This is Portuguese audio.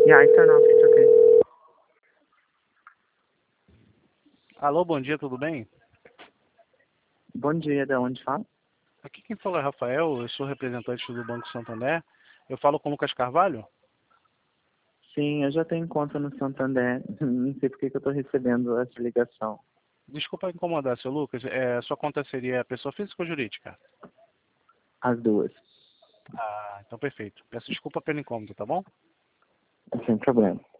Yeah, I turn off, it's okay. Alô, bom dia, tudo bem? Bom dia, de onde fala? Aqui quem fala é Rafael, eu sou representante do Banco Santander. Eu falo com o Lucas Carvalho? Sim, eu já tenho conta no Santander. Não sei por que eu estou recebendo essa ligação. Desculpa incomodar, seu Lucas. Sua conta seria pessoa física ou jurídica? As duas. Então perfeito. Peço desculpa pelo incômodo, tá bom? Sem problema.